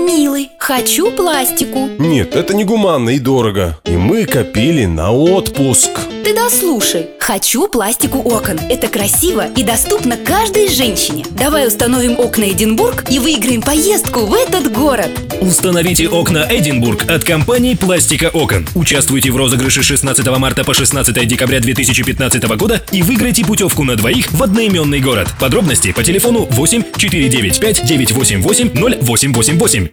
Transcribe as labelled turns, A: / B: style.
A: Милый, хочу пластику.
B: Нет, это не гуманно и дорого. И мы копили на отпуск.
A: Ты дослушай. Хочу пластику окон. Это красиво и доступно каждой женщине. Давай установим окна Эдинбург и выиграем поездку в этот город.
C: Установите окна Эдинбург от компании «Пластика окон». Участвуйте в розыгрыше 16 марта по 16 декабря 2015 года и выиграйте путевку на двоих в одноименный город. Подробности по телефону 8 495 988 0888.